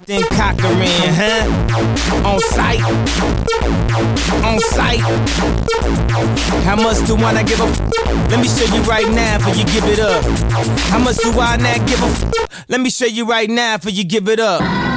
then Cochran, huh? On sight. On sight. How much do I not give a Let me show you right now before you give it up. How much do I not give a Let me show you right now before you give it up.